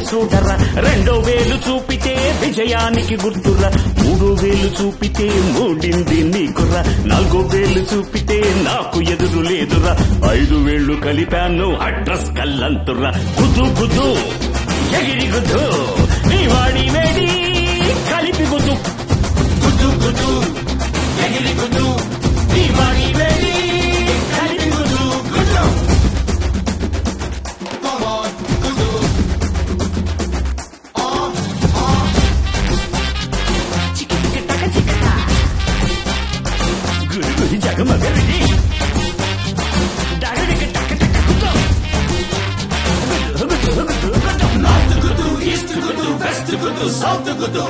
చూడరా, రెండో వేలు చూపితే విజయానికి గుర్తురా, మూడో వేలు చూపితే మూడింది నీకురా, నాలుగో వేలు చూపితే నాకు ఎదురు లేదురా, 5 వేళ్లు కలిపాను అడ్రస్ కల్లంతురా. గుద్దు గుద్దు ఎగిరి గుద్దు నీ వాడి వేడి కలిపి గుద్దు, గుద్దు గుద్దు ఎగిరి గుద్దు నీ వాడి వేడి కలిపి గుద్దు, గుద్దు గురి గురి జగమగరి South the good,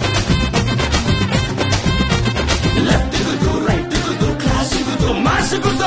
left the good, right the good, class the good, mass the good.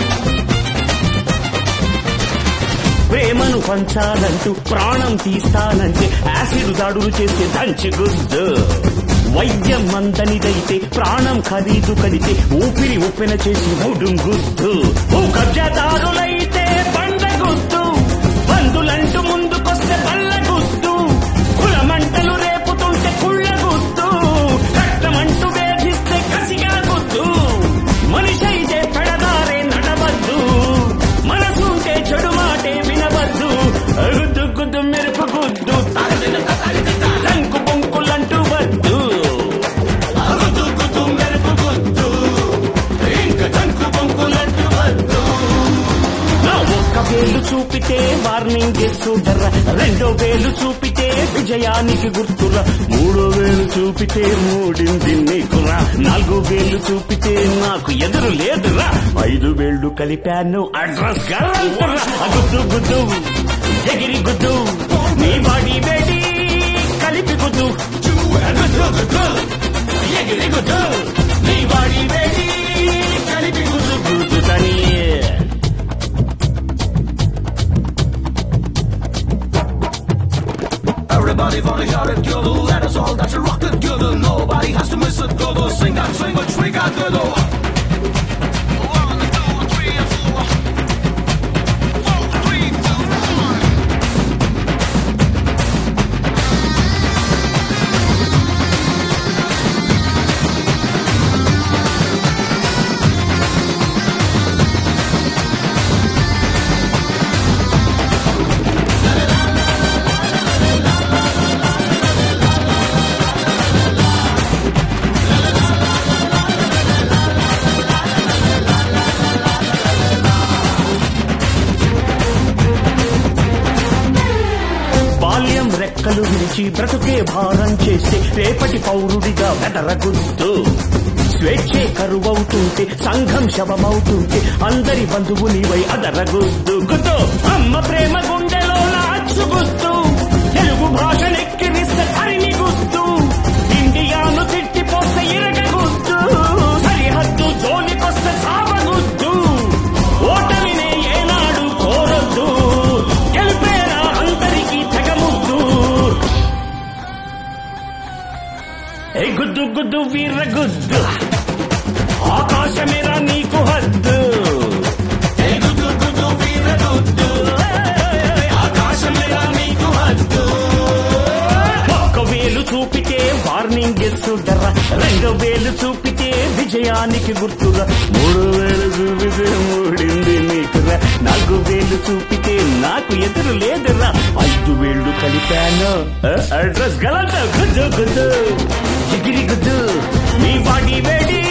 ప్రేమను పంచాలంటూ ప్రాణం తీస్తానంటే యాసిడ్ దాడులు చేస్తే దంచి గుద్దు, వైద్యం మందనిదైతే ప్రాణం ఖరీదు కడితే ఊపిరి ఉప్పెన చేసి మూడుం గుద్దు, కబ్జాదారులైతే బండ గుద్దు, బంధులంటూ ముందుకొస్తే బల్ల గుద్దు, కులమంటలు రేపుతుంటే కుళ్ళ గుద్దు, రక్తమంటూ వేధిస్తే కసిగా గుద్దు, మనిషి అయితే పెడదారే నడవద్దు, మనసుంటే చెడు మాటే వినవద్దు, గుద్దు గుద్దు మెరుపు గుద్దు రంకు బొంకులంటూ వద్దు, గుద్దు గుద్దు మెరుపు గుద్దు ఇంకా రంకు బొంకులంటూ వద్దు. నా ఒక్క వేలు చూపితే వార్నింగ్ చూడరా, రెండో వేలు చూపితే విజయానికి గుర్తురా, మూడో వేలు చూపితే మూడింది నీకురా, నాలుగో వేలు చూపితే నాకు ఎదురు లేదురా, 5 వేళ్లు కలిపాను అడ్రస్ గల్లంతురా. గుద్దు గుద్దు ఎగిరి గుద్దు నీ వాడి వేడి కలిపి గుద్దు, గుద్దు గుద్దు ఎగిరి గుద్దు నీ వాడి వేడి కలిపి గుద్దు, గుద్దు తని. Everybody wanna hear it, yodel. Let us all dance and rock it, yodel. Nobody has to miss it, yodel. Sing that, swing it, shriek out, yodel. 1, 2, 3, 4. 4, 3, 2, 1. బాల్యం రెక్కలు విరిచి బ్రతుకే భారం చేస్తే రేపటి పౌరుడిగా వెదరగుద్దు, స్వేచ్ఛే కరువవుతుంటే సంఘం శవమవుతుంటే అందరి బంధువు నీవై అదరగుద్దు, గుద్దు అమ్మ ప్రేమ గుండెలో నాచుగుద్దు, తెలుగు భాషనెక్కిరిస్తే ధరిని గుద్దు, ఇండియాను తిట్టిపోస్తే ఇరగగుద్దు, సరిహద్దు జోలికొస్తే సావగుద్దు, ఓటమినే ఏనాడు కోరొద్దు, గెలిపేరా అందరికీ తెగముద్దు, ఏ గుద్దు గుద్దు వీర గుద్దు ఆకాశమేరా నీకు హద్దు, ఏ గుద్దు గుద్దు వీర గుద్దు ఆకాశమేరా నీకు హద్దు. ఒక్క వేలు చూపితే వార్నింగ్ చూడరా, రెండో వేలు చూపితే విజయానికి గుర్తురా, మూడో వేలు చూపితే మూడింది నీకురా, నాలుగో వేలు చూపితే నాకు ఎదురు లేదురా, 5 వేళ్లు కలిపాను అడ్రస్ గలంత గుద్దు గుద్దు ఎగిరి గుద్దు నీ వాడి వేడి